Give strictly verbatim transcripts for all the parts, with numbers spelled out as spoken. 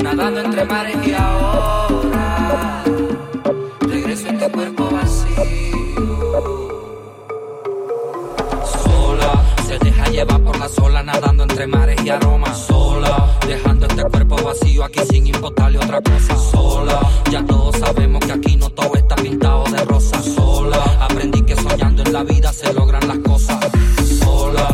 nadando entre mares y ahora regreso en tu cuerpo vacío. Sola, se deja llevar por la sola, nadando entre mares y aromas. Sola, dejando este cuerpo vacío aquí sin importarle otra cosa. Sola, ya todos sabemos que aquí no todo está pintado de rosa. Sola, aprendí que soñando en la vida se logran las cosas. Sola,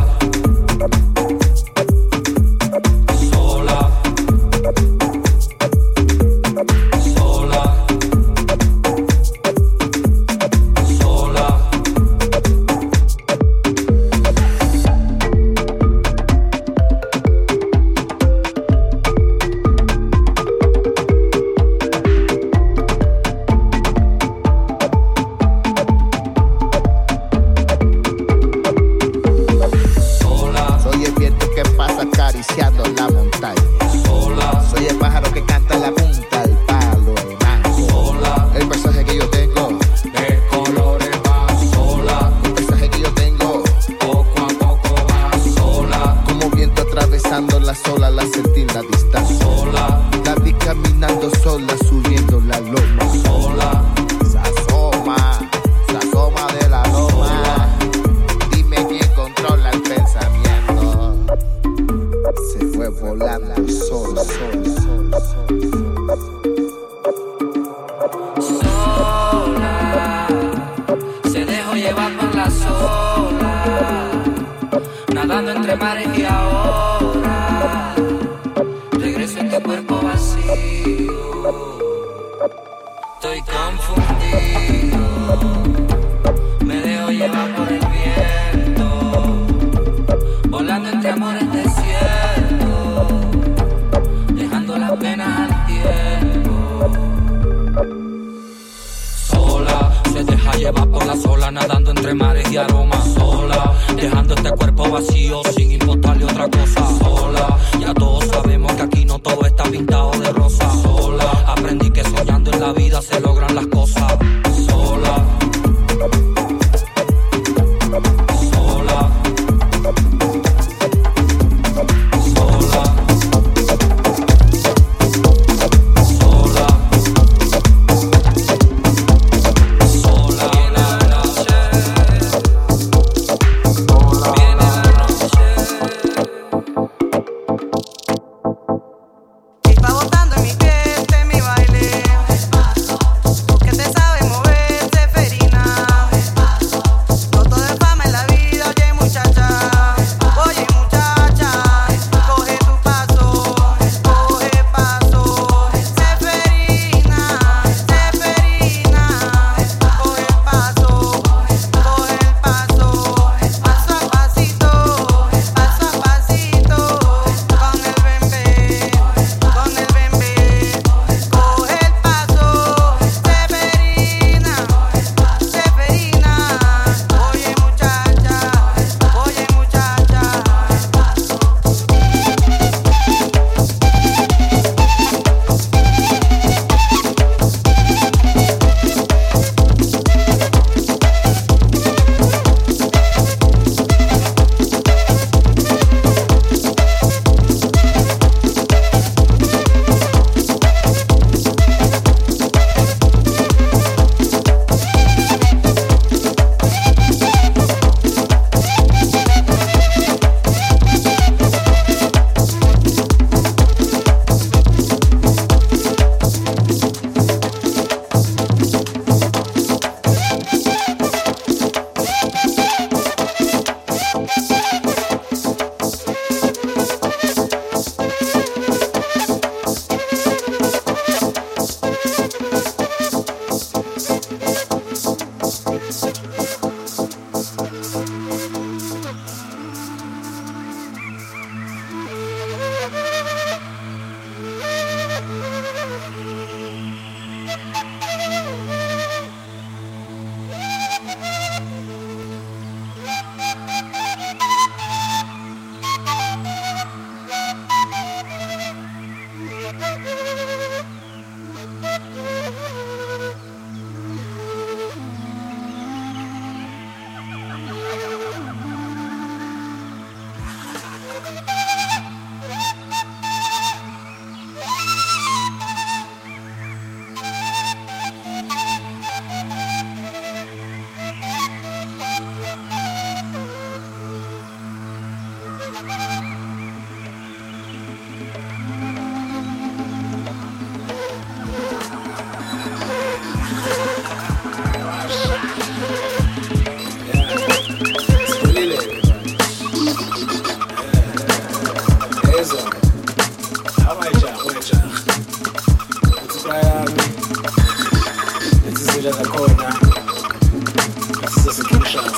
Bayami. This is it at the corner. This is a king shot.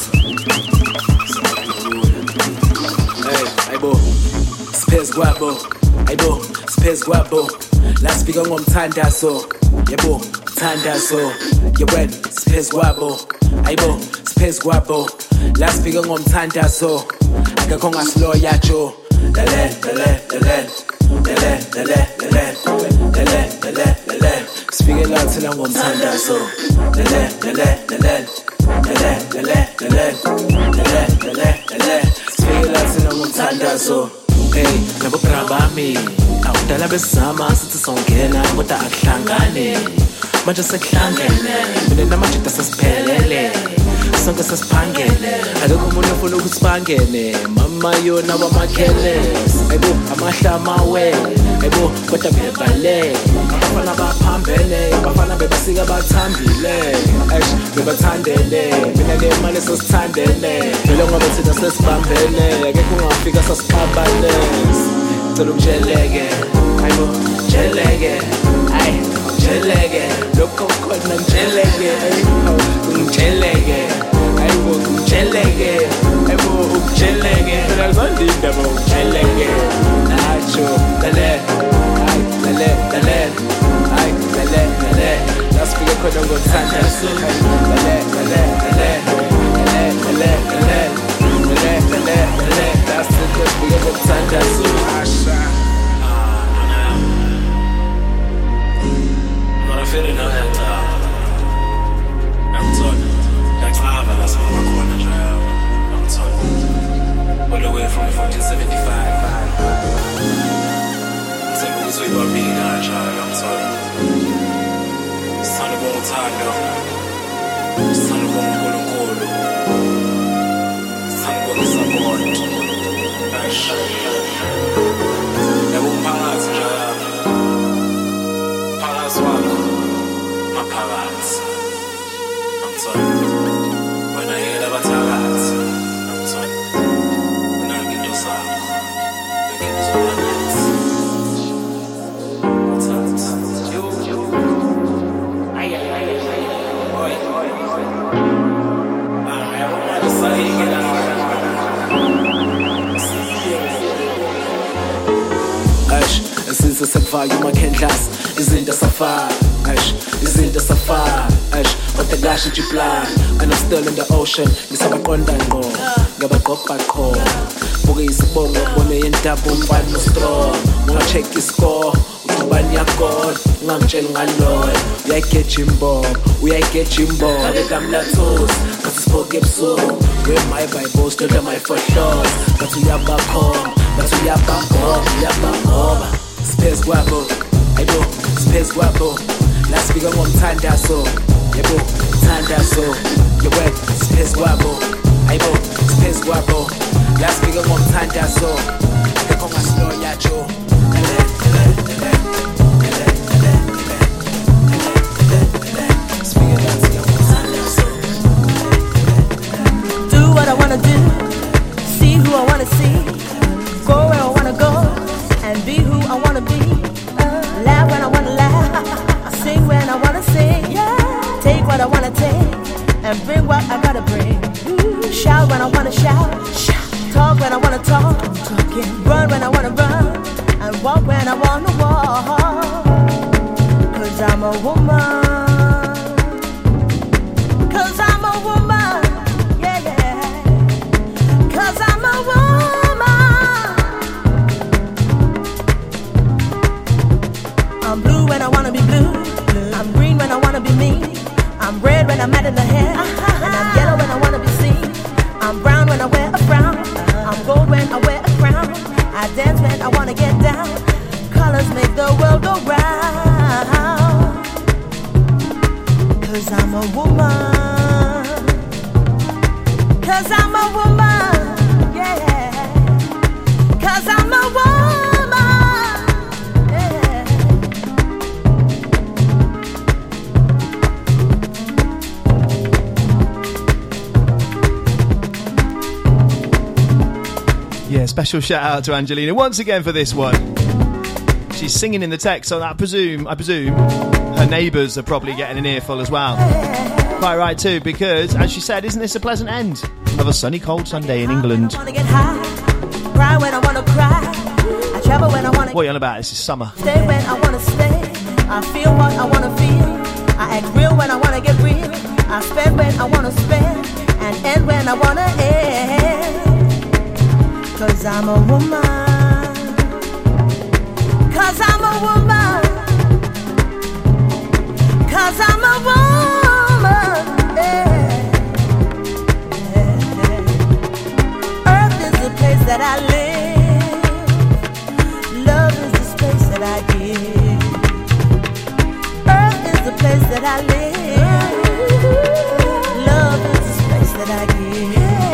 Hey, Aibo. Space guabo. Aibo. Space guabo. Last speaker ngomthandazo. Yebo, thandazo. Yewena, space guabo. Aibo, space guabo. Last speaker ngomthandazo. Akekho ngaslo yacho. Dale, dale, dale. Dale, dale, dale. Dale, dale, dale. Speak it loud till I'm ngomthandazo. Dale, dale, dale. Dale, dale, dale. Dale, dale, dale. Speak it loud till I'm ngomthandazo. Hey, nabo brabami. Awudala besama sithi songena kodwa akuhlangane. Manje sekuhlangene. Mina namanje tasiphelele. Sonke sesiphangene. Akekho umuntu ofuna ukuthi sibangene. Mama yona wamakhele. Ayibo amahlama we. Ayibo kodwa bebale. Abafana baphambene, abafana bebasika bathambile. Eish bebathandele. Mina nemali sesithandele. Vele ngoba thina sesibambene. Akekho ungafika sasiphabane. Cela ungijeleke. Ayibo jeleke. Ay jeleke. Lokho khona ngijeleke. Ayibo ungijeleke. Ayibo ungijeleke. Ayibo ungijeleke. Mina ngizondinda bo ungijeleke. Acho dale. Ay dale dale. Ay dale dale. Nasifike khona ngothandazo. Dale dale dale. Dale dale dale. Dale dale dale. Nasifike sifike ngothandazo. Asha. Feeling now that uh, I'm talking, that's how I last one corner drive. I'm talking all the way from fourteen seventy-five. Some of this way about being on a drive. I'm talking. Son of all time, son of all Golo Golo, son of all support. I shut it. Never pass drive. Pass one. Palas, I'm sorry. When I hear about Palas, I'm sorry. When I get those out, I get those planets. What's up? You, you. Ay, ay, ay, ay. Oi, oi, oi. I don't want to say it out. Ash, since it's a value, my can't last. Isn't the safari? Ash, isn't the safari? Ash, what the gosh did you blind? And I'm still in the ocean. Ngisabaqonda ngo, ngabaqopha qho. Buke isibongo bone indaba umfana strong. Unga-check iscore, ubani yakona, ungamtsheli ngaloyo. Uyayigeja imbobo, uyayigeja imbobo. Abekamlathosi, ngathi sipoke ebusuku. Wema iBhayibheli, sidoda mayifodloza. Ngathi uyabakhomba, ngathi uyabagoba, uyabagoba. Space guabo, ayibo, space guabo. Last speaker ngomthandazo, yebo, thandazo. Yewena, space guabo, ayibo, space guabo. Last speaker ngomthandazo, akekho ngaslo yacho. Dale, dale, dale, dale, dale, dale, dale. Speaker ngomthandazo. Do what I wanna do, see who I wanna see, go where I wanna go, and be who I wanna be. Laugh when I wanna laugh, sing when I wanna sing, yeah. Take what I wanna take, and bring what I gotta bring. Shout when I wanna shout, talk when I wanna talk, run when I wanna run, and walk when I wanna walk. Cause I'm a woman, cause I'm a woman, yeah, yeah. Cause I'm a woman. I'm blue when I wanna be blue. I'm green when I wanna be me. I'm red when I'm mad in the head. And I'm yellow when I wanna be seen. I'm brown when I wear a frown. I'm gold when I wear a crown. I dance when I wanna get down. Colors make the world go round. Cause I'm a woman. Cause I'm a woman. Yeah. Cause I'm a woman. Yeah, special shout out to Angelina once again for this one. She's singing in the text, so I presume, I presume, her neighbours are probably getting an earful as well. Quite right too, because as she said, isn't this a pleasant end of a sunny, cold Sunday in England? I wanna get high, cry when I wanna cry. I travel when I wanna. What are you on about? This is summer. Stay when I wanna stay. I feel what I wanna feel. I act real when I wanna get real. I spend when I wanna spend, and end when I wanna end. Cause I'm a woman. Cause I'm a woman. Cause I'm a woman. Yeah. Yeah, yeah. Earth is the place that I live. Love is the space that I give. Earth is the place that I live. Love is the space that I give.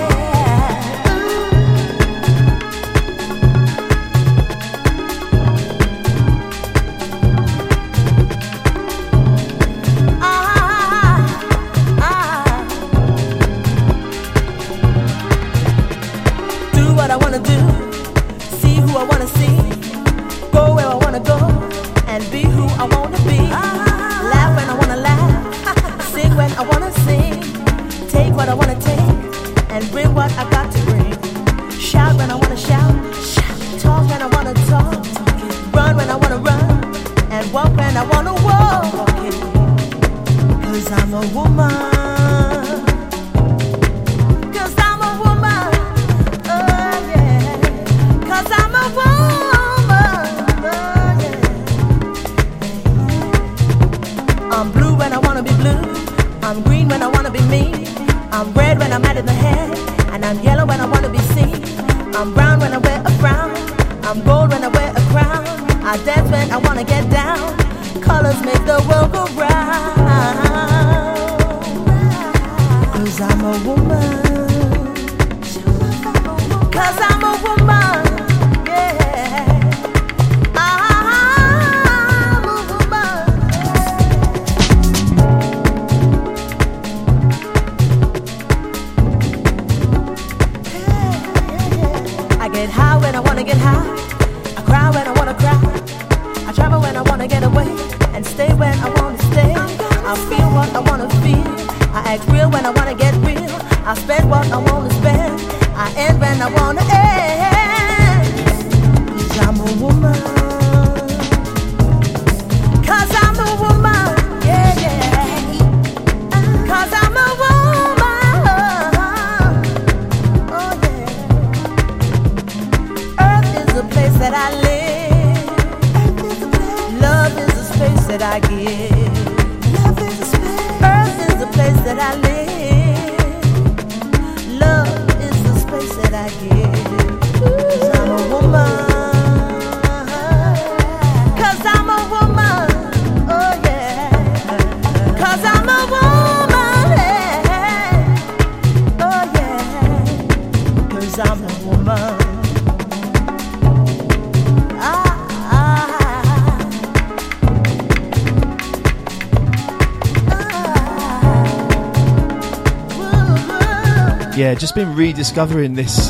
Yeah, just been rediscovering this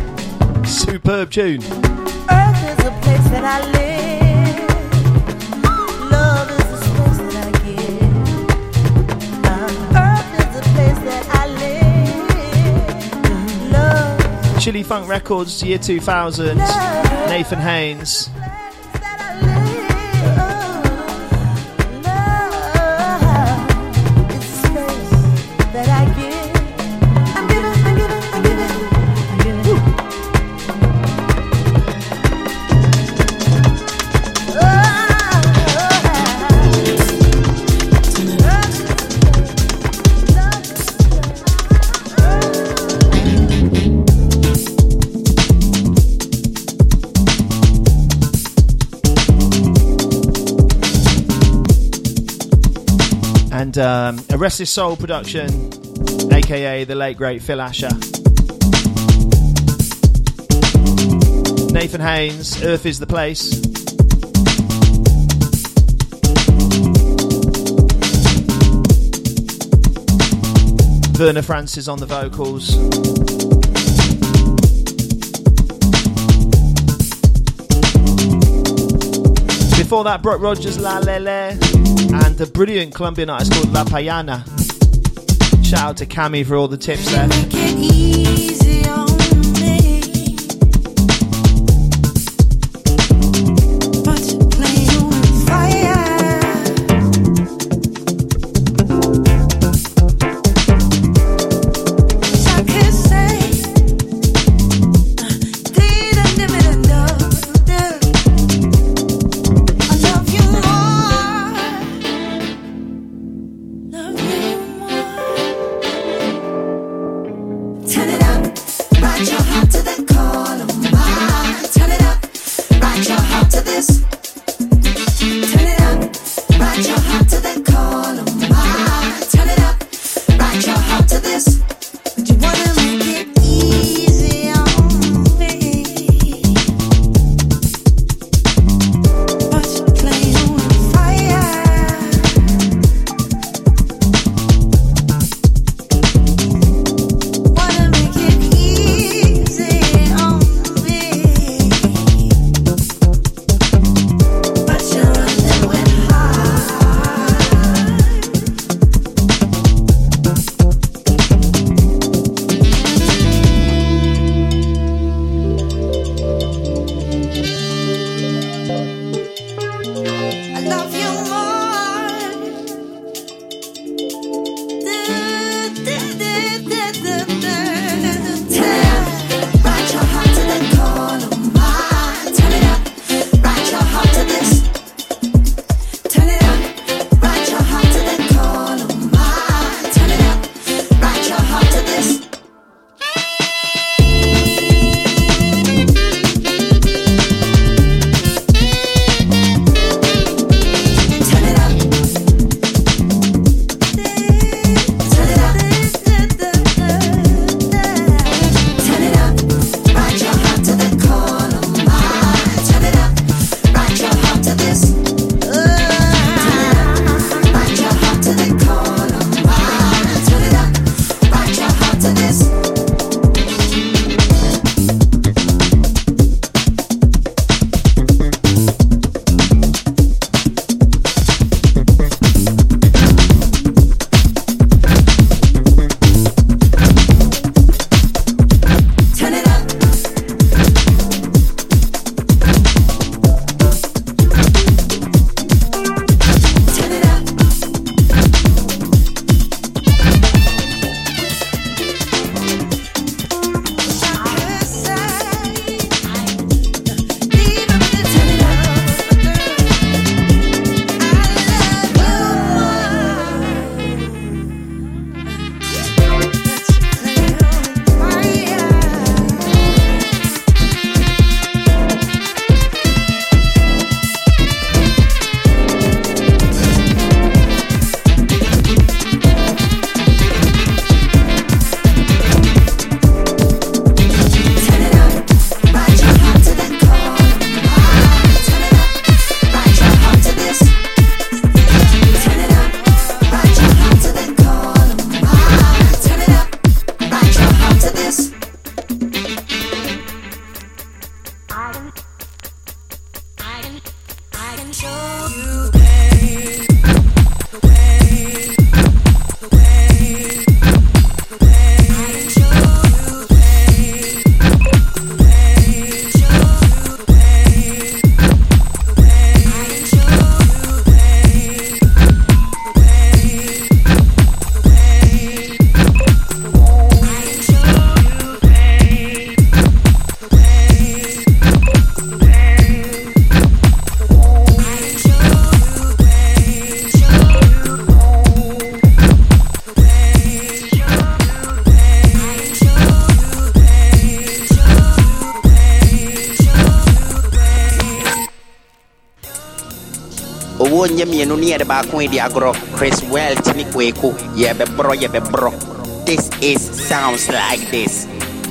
superb tune. Earth is a place that I live. Love is a space that I give. Earth is a place that I live. Love. Chili Funk Records, year two thousand. Love. Nathan Haynes. And um, a Restless Soul production, aka the late great Phil Asher. Nathan Haynes, Earth is the Place. Verna Francis on the vocals. Before that, Brooke Rogers, La Lele, and the brilliant Colombian artist called La Payana. Shout out to Cami for all the tips there. Make it easy on me. But playing with fire. I could say, did I live it enough? I love you more. Love you more. Turn it up, ride your heart to the call of mine. Turn it up, ride your heart to this. Turn it up, ride your heart to the call of mine. Turn it up, ride your heart to this. But you wanna make it easy on me. But you're playing with fire. Wanna make it easy on me, but you're running with heart. I love you more. Ride your heart to the call of mine. Turn it up, ride your heart to this. Turn it up, ride your heart to the call of mine. Turn it up, ride your heart to this. Turn it up. Turn it up. Turn it up, ride your heart to the call of mine. Turn it up, ride your heart to this. Turn it up, ride your heart to the call of mine. Turn it up, ride your heart to this. Turn it up. Turn it up. Owo nyamienu ni ede ba kun di agro Chris Welch ni kweku ye be bro ye be bro. This is sounds like this.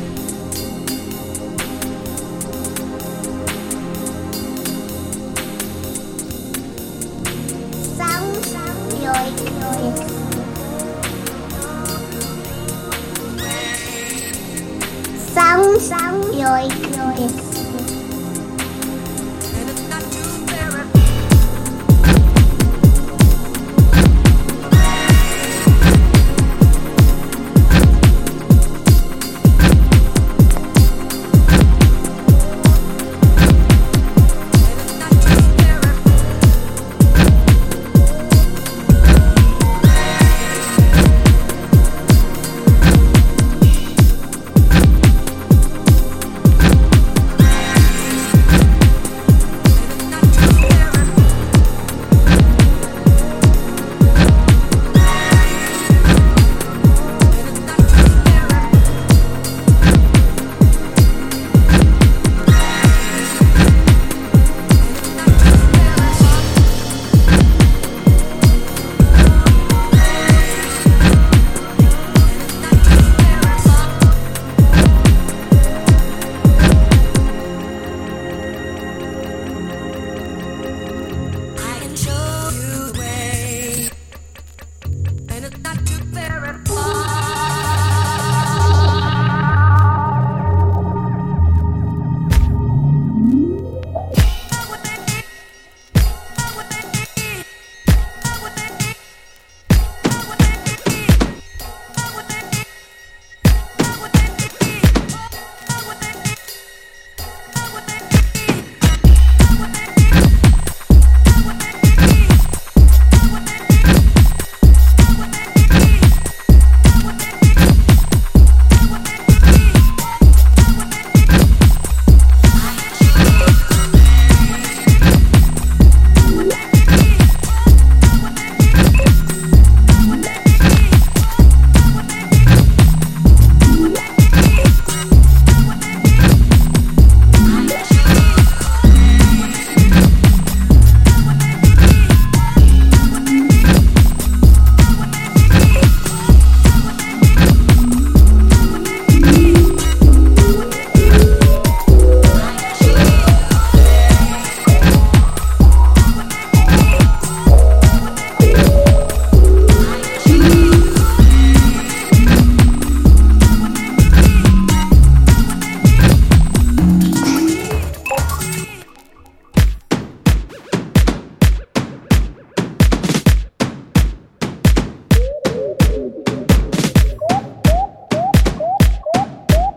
Sounds like Sounds like this.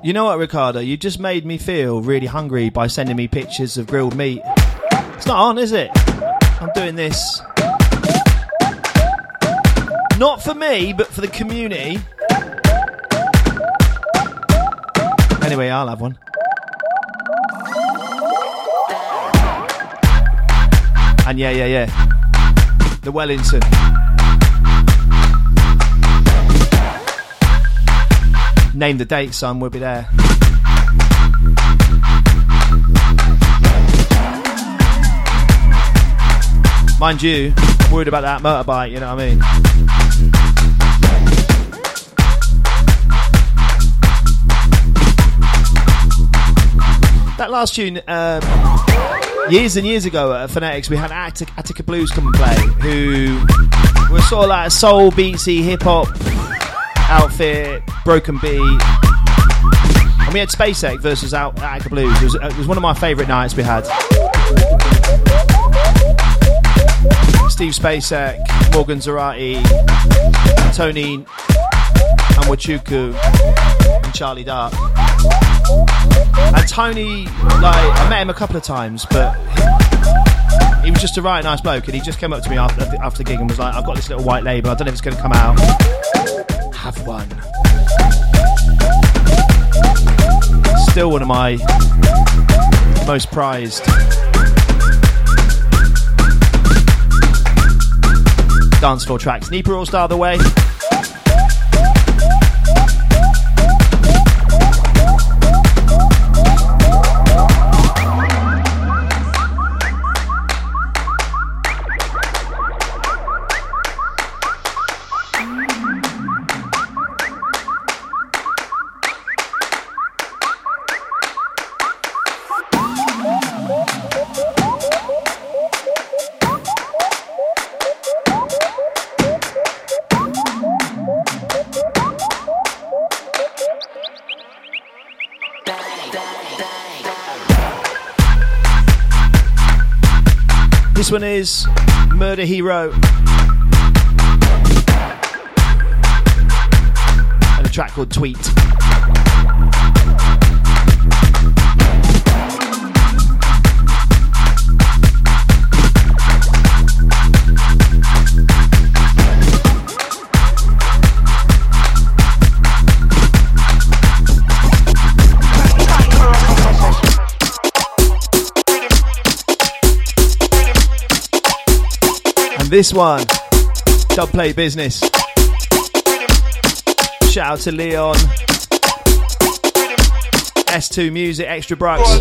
You know what, Ricardo? You just made me feel really hungry by sending me pictures of grilled meat. It's not on, is it? I'm doing this. Not for me, but for the community. Anyway, I'll have one. And yeah, yeah, yeah. The Wellington. Name the date, son, we'll be there. Mind you, I'm worried about that motorbike, you know what I mean? That last tune, um, years and years ago at Phonetics, we had Attica, Attica Blues come and play, who were sort of like a soul, beatsy, hip-hop outfit, broken beat. And we had Spacek versus Attica Blues. It was, it was one of my favourite nights we had. Steve Spacek, Morgan Zarate, Tony Anwachuku, and Charlie Dark. And Tony, like, I met him a couple of times, but he was just a right nice bloke, and he just came up to me after, after the gig and was like, I've got this little white label, I don't know if it's going to come out. Have one. Still one of my most prized dance floor tracks. Nipa All Star the way. This one is Murder Hero and a track called Tweet. This one, Dubplay Business. Shout out to Leon. S two Music, Extra Brux.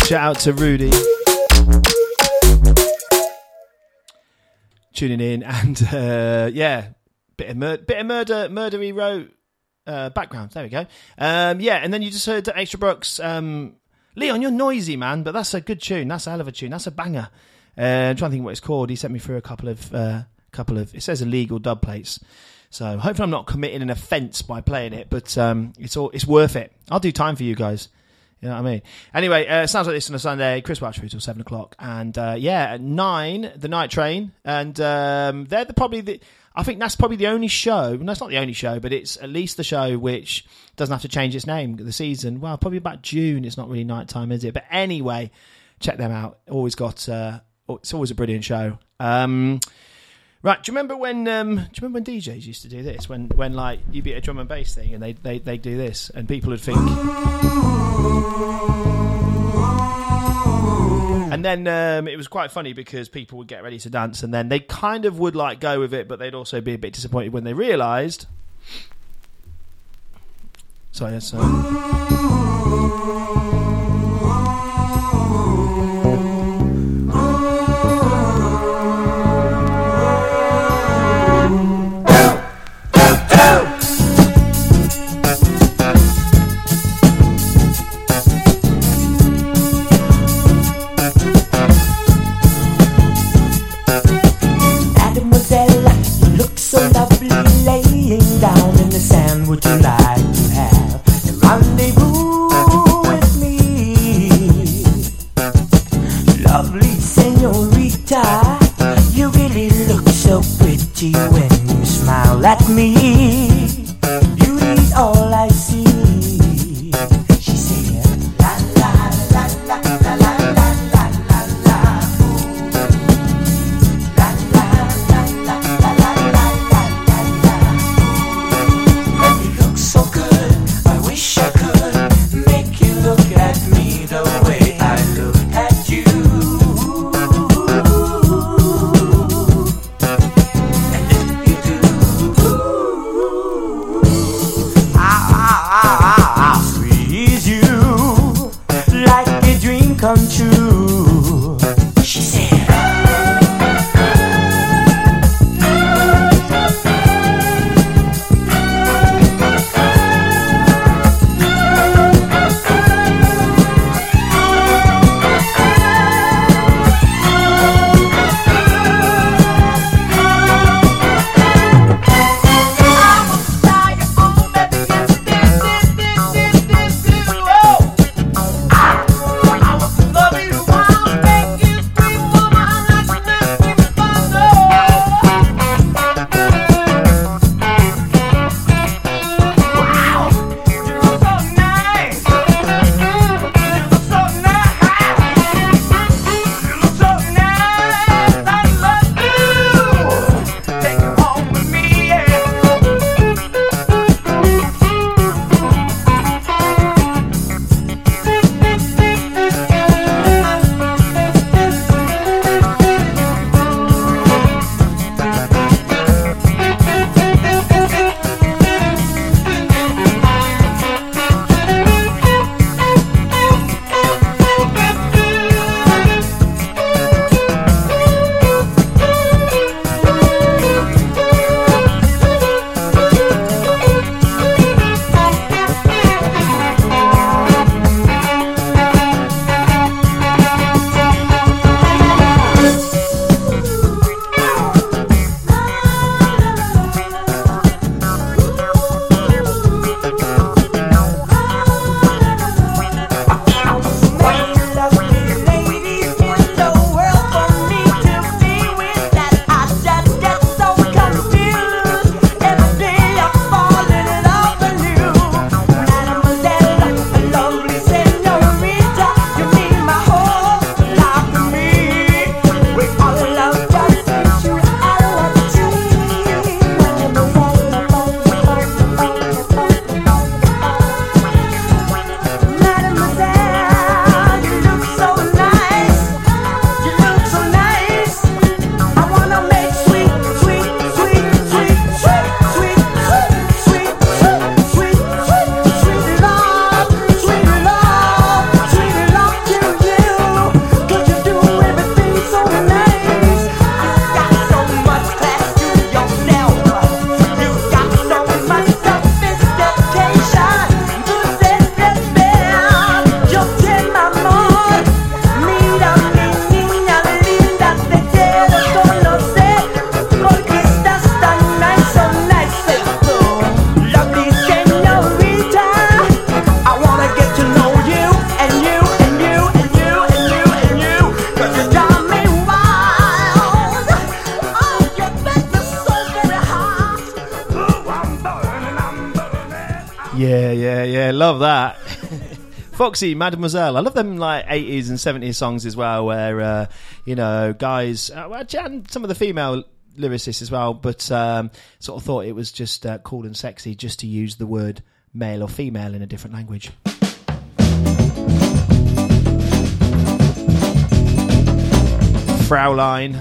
Shout out to Rudy tuning in, and uh, yeah, bit of mur- bit of murder, murdery row uh, background. There we go. Um, yeah, and then you just heard Extra Brooks. Um, Leon, you're noisy, man, but that's a good tune. That's a hell of a tune. That's a banger. Uh, I'm trying to think what it's called. He sent me through a couple of uh, couple of. It says illegal dub plates. So hopefully I'm not committing an offence by playing it, but um, it's all it's worth it. I'll do time for you guys. You know what I mean? Anyway, uh, sounds like this on a Sunday. Chris Welch through till seven o'clock, and uh, yeah, at nine, the Night Train, and um, they're the, probably the. I think that's probably the only show. No, it's not the only show, but it's at least the show which doesn't have to change its name. The season, well, probably about June. It's not really nighttime, is it? But anyway, check them out. Always got. Uh, it's always a brilliant show. Um, Right, do you remember when? Um, do you remember when D Js used to do this? When, when like you'd be at a drum and bass thing, and they they they do this, and people would think. And then um, it was quite funny because people would get ready to dance, and then they kind of would like go with it, but they'd also be a bit disappointed when they realised. Sorry, that's. Um... Would you like to have a rendezvous with me? Yeah, love that. Foxy, Mademoiselle. I love them like eighties and seventies songs as well, where uh, you know, guys, uh, and some of the female lyricists as well, but um, sort of thought it was just uh, cool and sexy just to use the word male or female in a different language. Fraulein.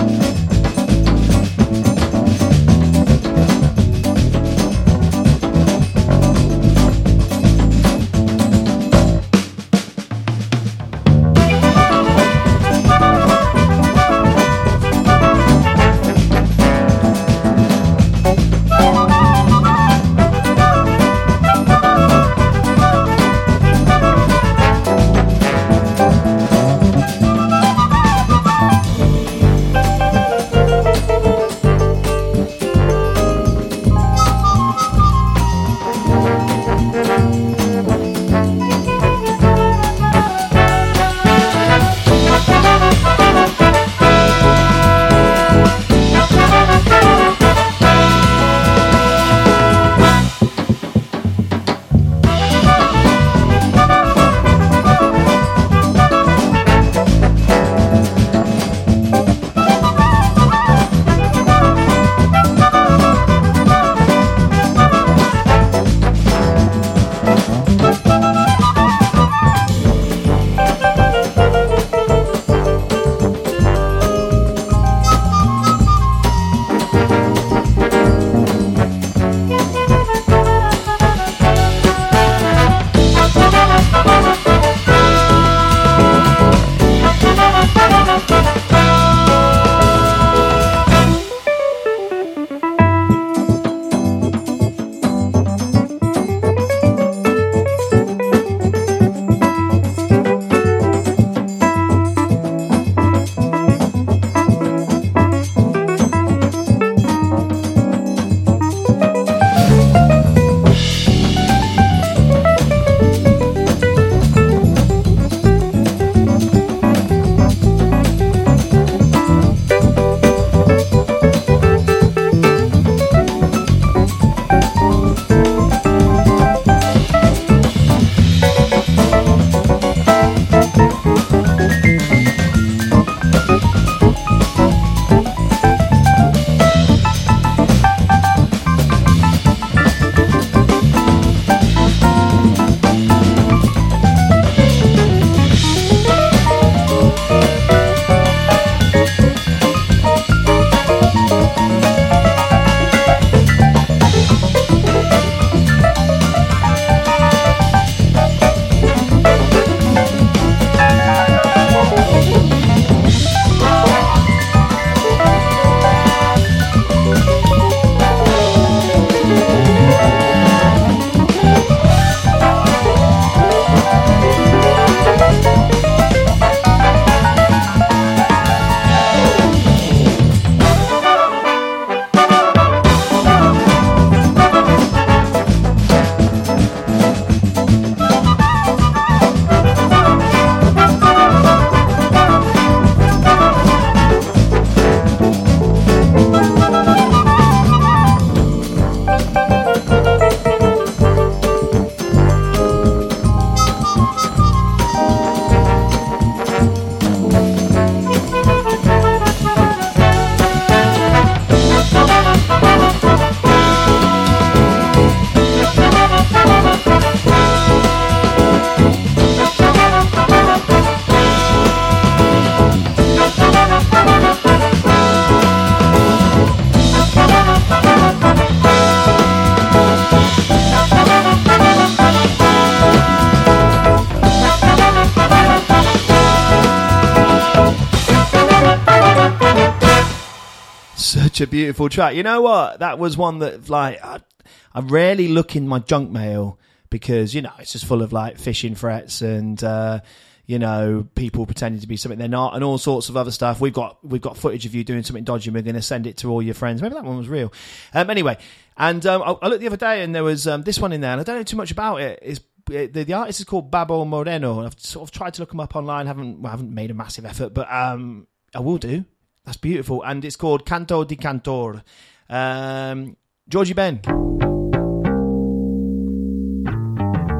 Such a beautiful track. You know what? That was one that, like, I, I rarely look in my junk mail because, you know, it's just full of, like, phishing threats and, uh, you know, people pretending to be something they're not and all sorts of other stuff. We've got we've got footage of you doing something dodgy and we're going to send it to all your friends. Maybe that one was real. Um, anyway, and um, I, I looked the other day and there was um, this one in there and I don't know too much about it. It's, it the, the artist is called Babo Moreno. I've sort of tried to look him up online. haven't well, haven't made a massive effort, but um, I will do. That's beautiful. And it's called Canto di Cantor. Um, Georgie Ben.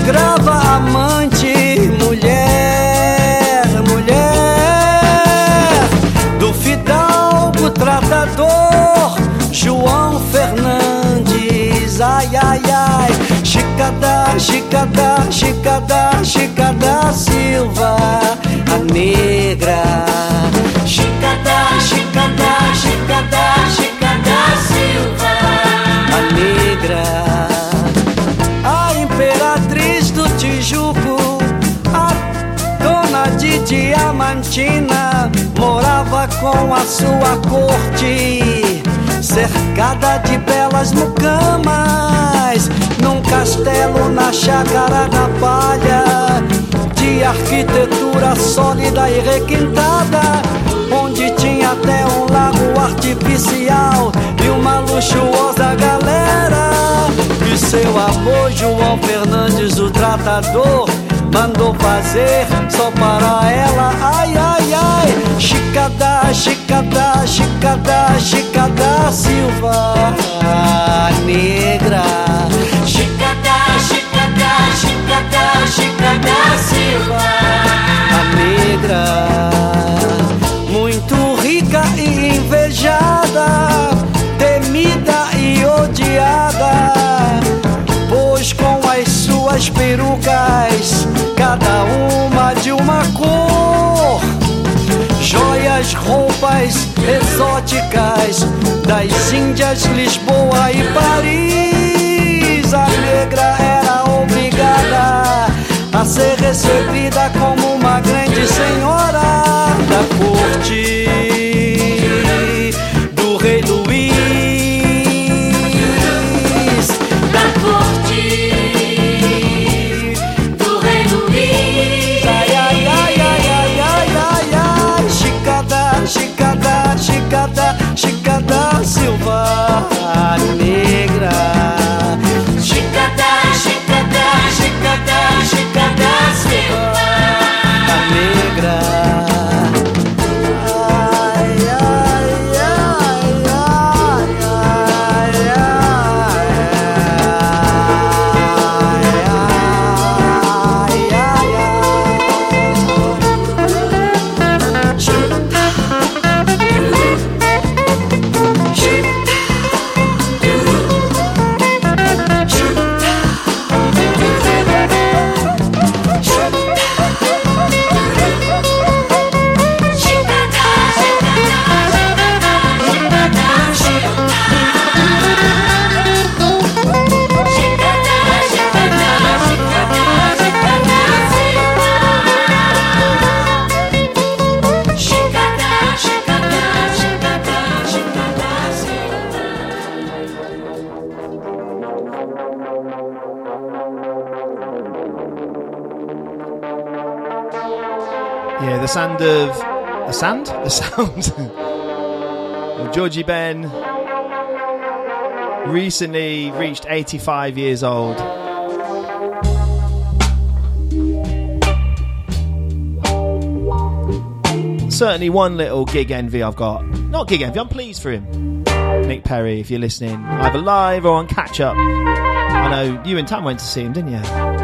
escrava, amante, mulher, mulher do fidalgo tratador João Fernandes. Ai, ai, ai, Chicada, Chicada, Chicada, Chicada Silva, a negra. Chicada, Chicada, Chicada, Chicada Silva, a negra. A imperatriz do Tijuco, a dona de Diamantina, morava com a sua corte, cercada de belas mucamas, num castelo na chácara da Palha, de arquitetura sólida e requintada, onde tinha até um lago artificial e uma luxuosa galera. E seu avô João Fernandes, o tratador, mandou fazer só para ela. Ai, ai, ai, Chicada, Chicada, Chicada, Chicada Silva, a negra. Chicada, Chicada, Chicada, Chicada Silva, a negra. Muito rica e invejada, temida e odiada, pois com as suas perucas, cada uma de uma cor, joias, roupas exóticas das Índias, Lisboa e Paris, a negra era obrigada a ser recebida como uma grande senhora da corte do rei Luís, da corte do rei Luís. Ai, ai, ai, ai, ai, ai, ai, ai, Chicada, Chicada, Chicada, Chicada Silva, a negra. Chicada, Chicada, Chicada, Chicada Silva, a negra. Ai, ai, ai, ai, ai, ai, ai, ai, Yeah, the sound of the sand, the sound of Georgie Ben. Recently reached eighty-five years old. Certainly one little gig envy I've got. Not gig envy, I'm pleased for him. Nick Perry, if you're listening, either live or on catch up. I know you and Tam went to see him, didn't you?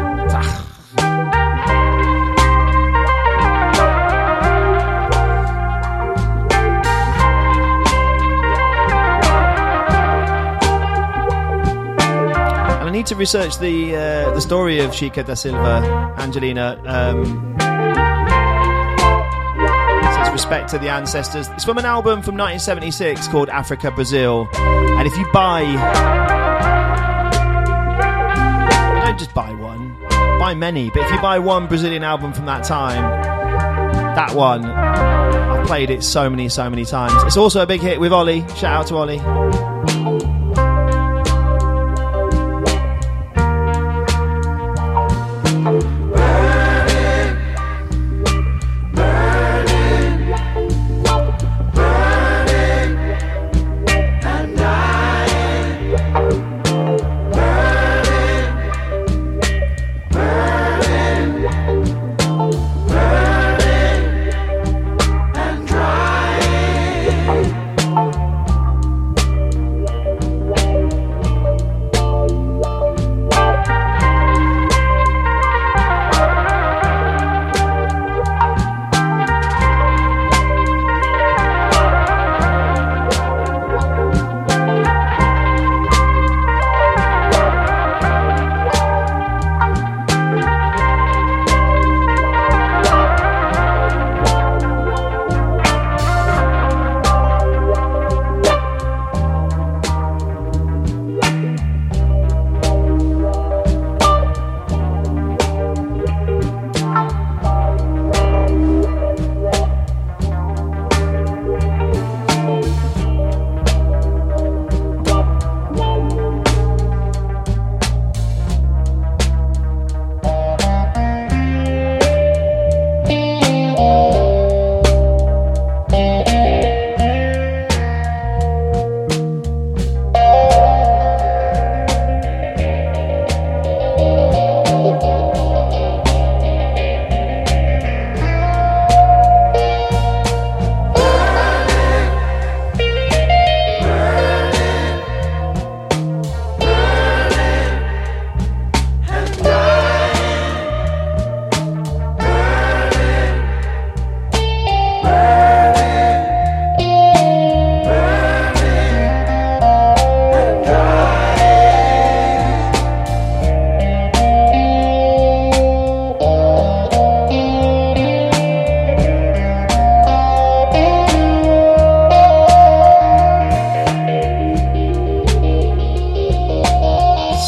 I need to research the uh, the story of Chica da Silva, Angelina. Um, it says respect to the ancestors. It's from an album from nineteen seventy-six called Africa Brazil. And if you buy, don't just buy one, buy many. But if you buy one Brazilian album from that time, that one, I've played it so many, so many times. It's also a big hit with Ollie. Shout out to Ollie.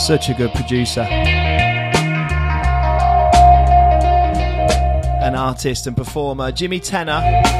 Such a good producer. An artist and performer. Jimmy Tenor.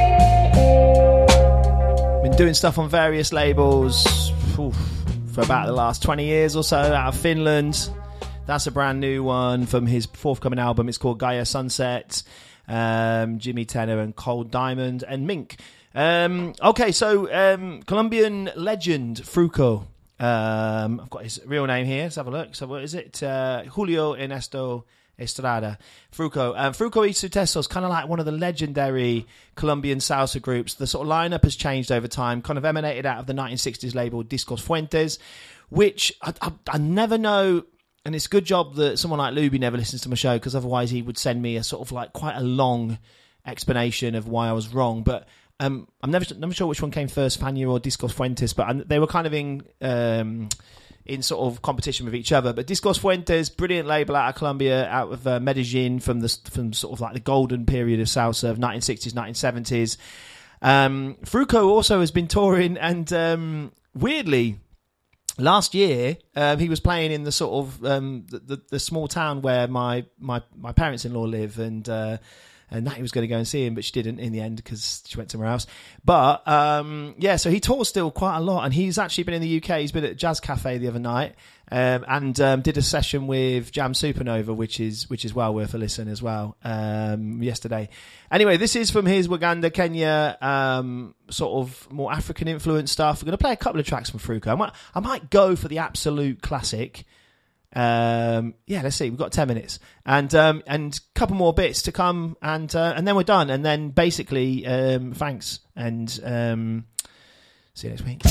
Been doing stuff on various labels oof, for about the last twenty years or so out of Finland. That's a brand new one from his forthcoming album. It's called Gaia Sunset. Um, Jimmy Tenor and Cold Diamond and Mink. Um, okay, so um, Colombian legend Fruco. Um, I've got his real name here. Let's have a look. So what is it? Uh, Julio Ernesto Estrada. Fruco. Um, Fruco y Sucesos, kind of like one of the legendary Colombian salsa groups. The sort of lineup has changed over time, kind of emanated out of the nineteen sixties label Discos Fuentes, which I, I, I never know. And it's a good job that someone like Luby never listens to my show, because otherwise he would send me a sort of like quite a long explanation of why I was wrong. But um, I'm never never sure which one came first, Fania or Discos Fuentes. But I, they were kind of in um, in sort of competition with each other. But Discos Fuentes, brilliant label out of Colombia, out of uh, Medellin, from the from sort of like the golden period of salsa of nineteen sixties, nineteen seventies. Um, Fruco also has been touring, and um, weirdly, last year, um, he was playing in the sort of um, the, the, the small town where my, my, my parents-in-law live, and uh, and Natty was going to go and see him, but she didn't in the end because she went somewhere else. But um, yeah, so he tours still quite a lot, and he's actually been in the U K. He's been at Jazz Cafe the other night, um, and um, did a session with Jam Supernova, which is which is well worth a listen as well. Um, yesterday, anyway, this is from his Waganda, Kenya, um, sort of more African influenced stuff. We're going to play a couple of tracks from Fruco. I might I might go for the absolute classic. Um, yeah, let's see. We've got ten minutes, and um, and a couple more bits to come, and uh, and then we're done. And then basically, um, thanks, and um, see you next week.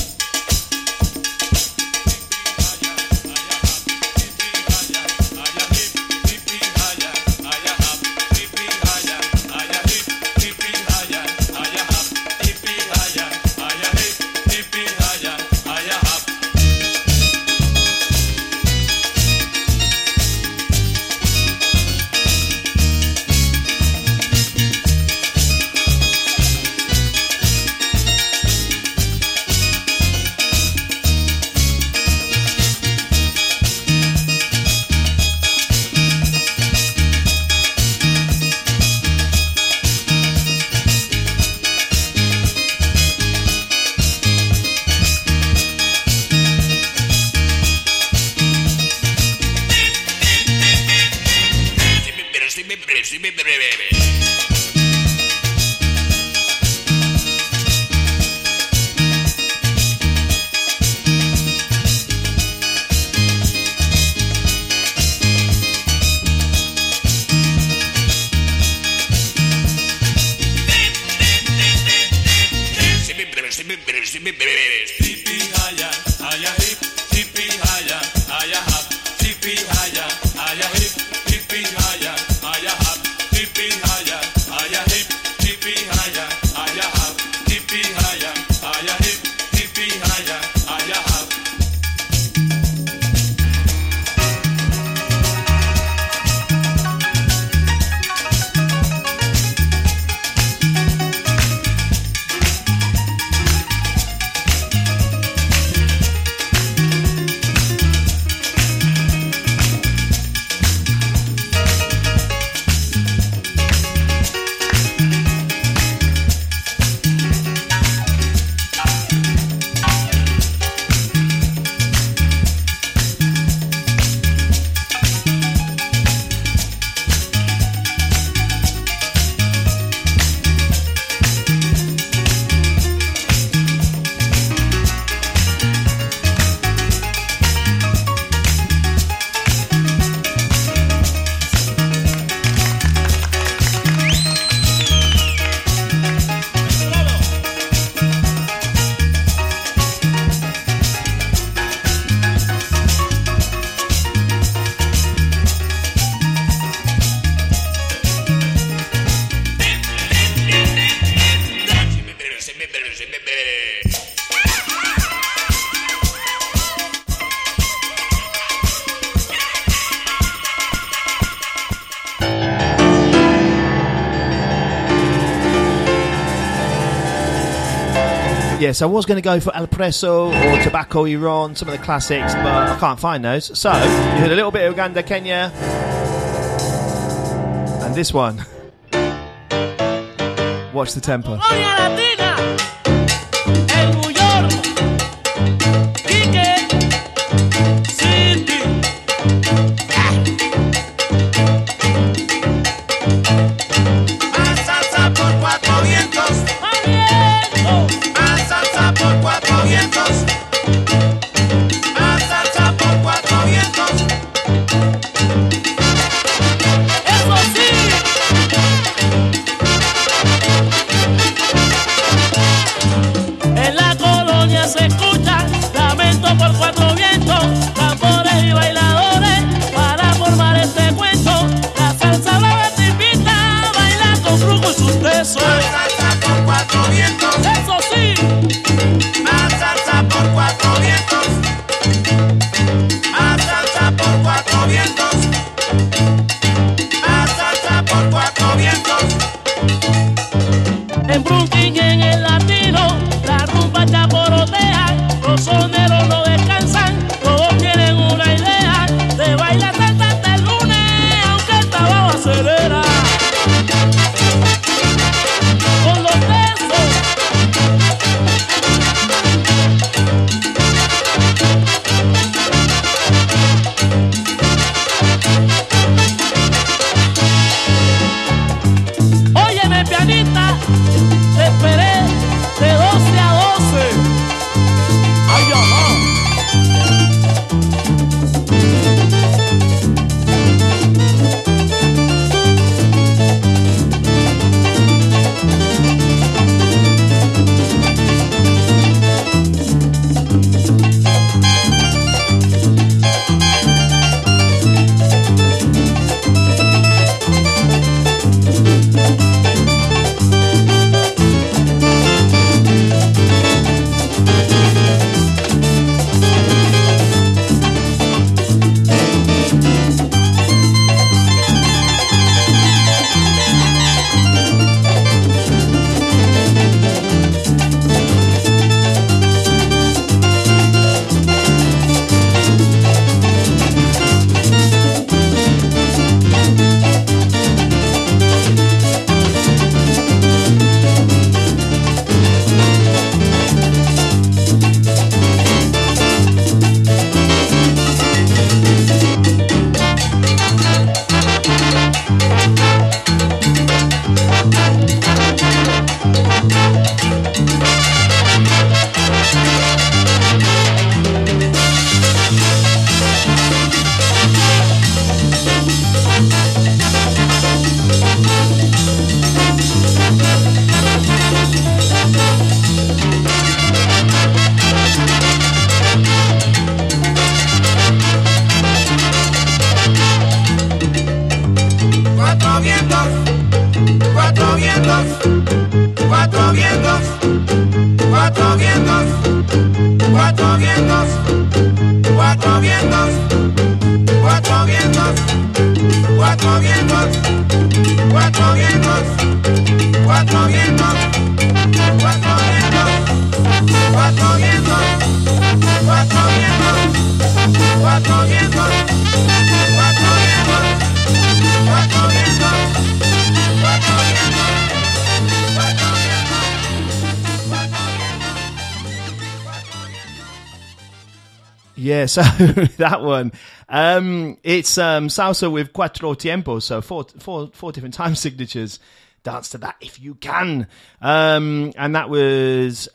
Yes, I was going to go for El Preso or Tobacco Iran, some of the classics, but I can't find those. So, you heard a little bit of Uganda, Kenya, and this one. Watch the tempo. Yeah, so that one, um, it's um, salsa with cuatro tiempos, so four, four, four different time signatures. Dance to that if you can. Um, and that was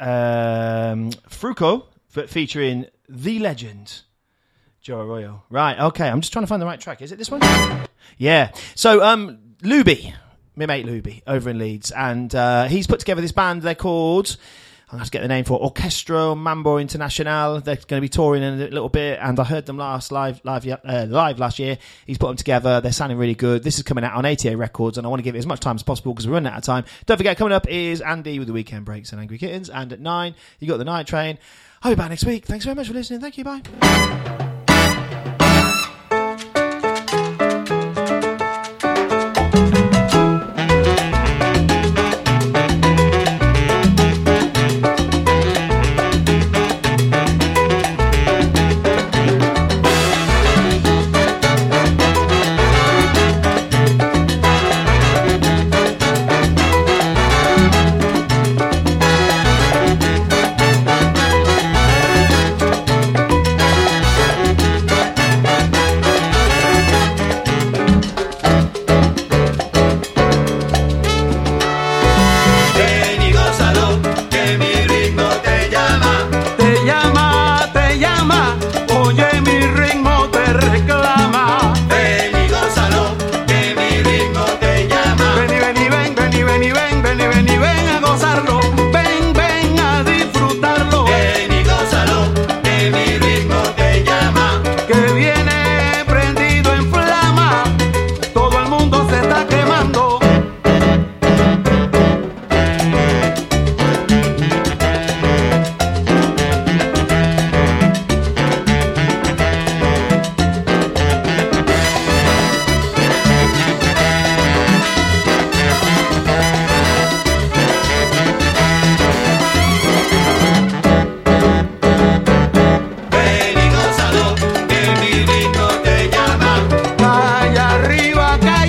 um, Fruco featuring the legend, Joe Arroyo. Right, okay, I'm just trying to find the right track. Is it this one? Yeah. So, um, Luby, my mate Luby, over in Leeds, and uh, he's put together this band. They're called... I'll have to get the name for Orquestro Mambo Internacional. They're going to be touring in a little bit, and I heard them last live live uh, live last year. He's put them together. They're sounding really good. This is coming out on A T A Records, and I want to give it as much time as possible because we're running out of time. Don't forget, coming up is Andy with the Weekend Breaks and Angry Kittens, and at nine, you got the Night Train. I'll be back next week. Thanks very much for listening. Thank you. Bye.